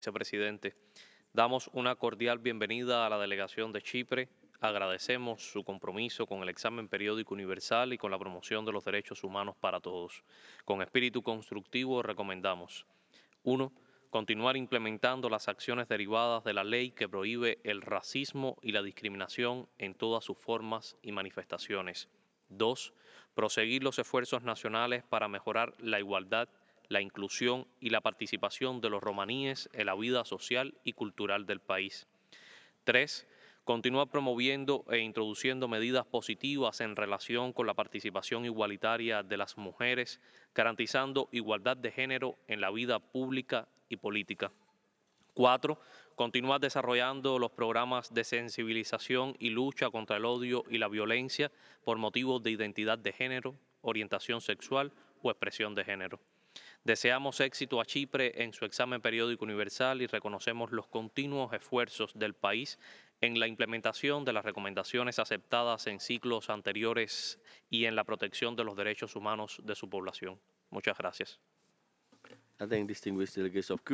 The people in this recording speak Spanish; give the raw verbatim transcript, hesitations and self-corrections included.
Vicepresidente. Damos una cordial bienvenida a la delegación de Chipre. Agradecemos su compromiso con el examen periódico universal y con la promoción de los derechos humanos para todos. Con espíritu constructivo recomendamos: uno. Continuar implementando las acciones derivadas de la ley que prohíbe el racismo y la discriminación en todas sus formas y manifestaciones. dos. Proseguir los esfuerzos nacionales para mejorar la igualdad, la inclusión y la participación de los romaníes en la vida social y cultural del país. tres. Continuar promoviendo e introduciendo medidas positivas en relación con la participación igualitaria de las mujeres, garantizando igualdad de género en la vida pública y política. cuatro. Continuar desarrollando los programas de sensibilización y lucha contra el odio y la violencia por motivos de identidad de género, orientación sexual o expresión de género. Deseamos éxito a Chipre en su examen periódico universal y reconocemos los continuos esfuerzos del país en la implementación de las recomendaciones aceptadas en ciclos anteriores y en la protección de los derechos humanos de su población. Muchas gracias. I thank distinguished delegates of